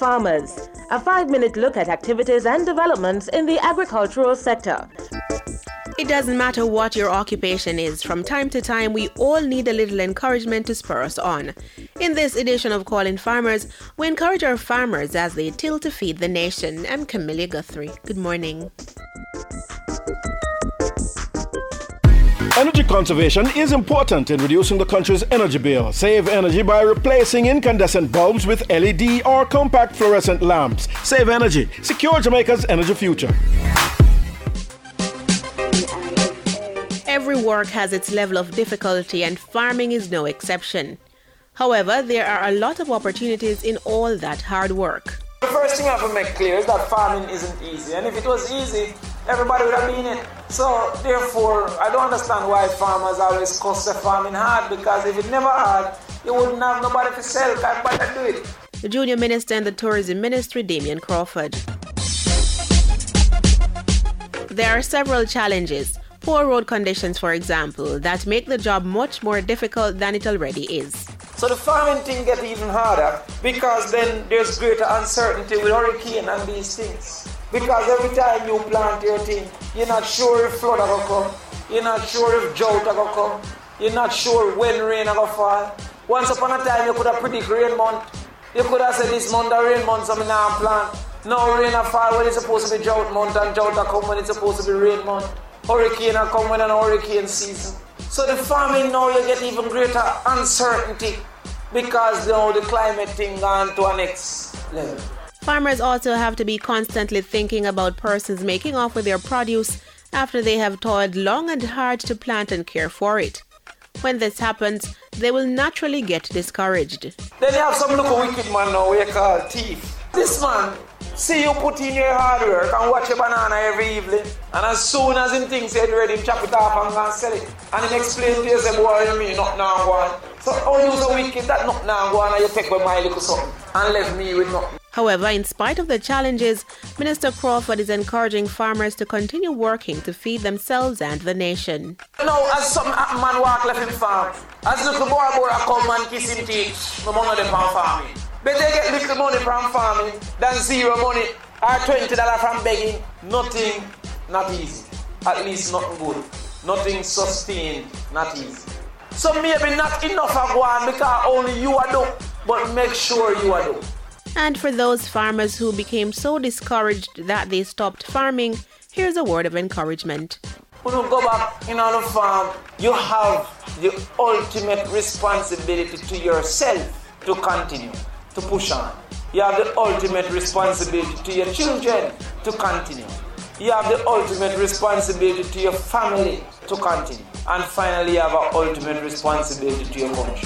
Farmers, a 5-minute look at activities and developments in the agricultural sector. It doesn't matter what your occupation is, from time to time we all need a little encouragement to spur us on. In this edition of Calling Farmers, we encourage our farmers as they till to feed the nation. I'm Camilla Guthrie. Good morning. Energy conservation is important in reducing the country's energy bill. Save energy by replacing incandescent bulbs with LED or compact fluorescent lamps. Save energy. Secure Jamaica's energy future. Every work has its level of difficulty, and farming is no exception. However, there are a lot of opportunities in all that hard work. The first thing I have to make clear is that farming isn't easy, and if it was easy, everybody would have been in it. So therefore, I don't understand why farmers always cuss the farming hard, because if it never hard, you wouldn't have nobody to sell. Can't bother do it. The Junior Minister in the Tourism Ministry, Damien Crawford. There are several challenges. Poor road conditions, for example, that make the job much more difficult than it already is. So the farming thing gets even harder, because then there's greater uncertainty with hurricane and these things. Because every time you plant your thing, you're not sure if flood will come, you're not sure if drought will come, you're not sure when rain will fall. Once upon a time you could have predict rain month. You could have said this month a rain month, so I'm not plant. Now rain will fall when it's supposed to be drought month, and drought will come when it's supposed to be rain month. Hurricane will come when an hurricane season. So the farming now you get even greater uncertainty, because now the climate thing gone to a next level. Farmers also have to be constantly thinking about persons making off with their produce after they have toiled long and hard to plant and care for it. When this happens, they will naturally get discouraged. Then you have some little wicked man now we call thief. This man, see you put in your hard work and watch your banana every evening, and as soon as him thinks he's ready, him chop it off and go and sell it. And him explain to you, say, boy, you mean not now one. So how you so wicked that not now one, and you take away my little something and left me with nothing. However, in spite of the challenges, Minister Crawford is encouraging farmers to continue working to feed themselves and the nation. Now, as some man walk left him farm, as little boy come and kiss him teeth, no money from farming. But they get little money from farming than zero money or $20 from begging. Nothing, not easy. At least nothing good. Nothing sustained, not easy. So maybe not enough of one because only you are do, but make sure you are do. And for those farmers who became so discouraged that they stopped farming, here's a word of encouragement. When you go back in on the farm, you have the ultimate responsibility to yourself to continue, to push on. You have the ultimate responsibility to your children to continue. You have the ultimate responsibility to your family to continue. And finally, you have an ultimate responsibility to your country.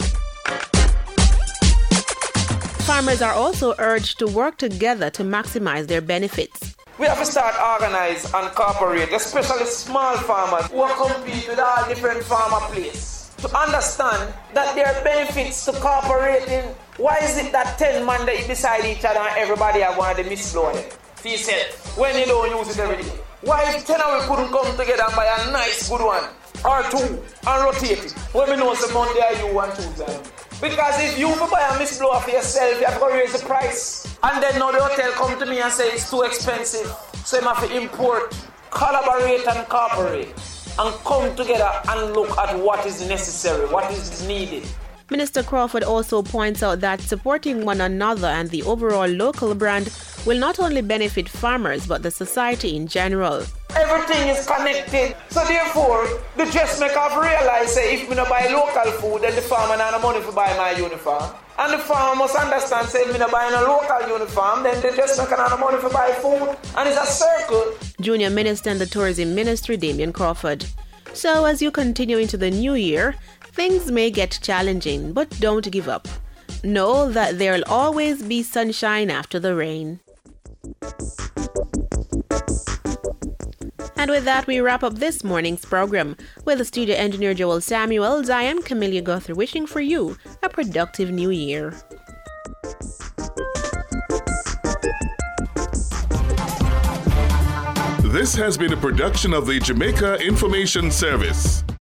Farmers are also urged to work together to maximize their benefits. We have to start organize and cooperate, especially small farmers who compete with all different farmer places, to understand that there are benefits to cooperating. Why is it that 10 men they beside each other and everybody have one of the misloaded? He said, when you don't use it every day. Why if 10 of we couldn't come together and buy a nice good one or two and rotate it? When we know some Monday are you and Tuesday. Because if you buy a misblower for yourself, you have to raise the price. And then now the hotel come to me and say it's too expensive. So you have to import, collaborate and cooperate, and come together and look at what is necessary, what is needed. Minister Crawford also points out that supporting one another and the overall local brand will not only benefit farmers but the society in general. Everything is connected. So therefore, the dressmaker have realized say if we don't buy local food, then the farmer not have money to buy my uniform. And the farmer must understand say if we don't buy a local uniform, then the dressmaker not have money to buy food. And it's a circle. Junior Minister in the Tourism Ministry, Damien Crawford. So as you continue into the new year, things may get challenging, but don't give up. Know that there'll always be sunshine after the rain. And with that, we wrap up this morning's program. With the studio engineer Joel Samuels, I am Camilla Guthrie wishing for you a productive new year. This has been a production of the Jamaica Information Service.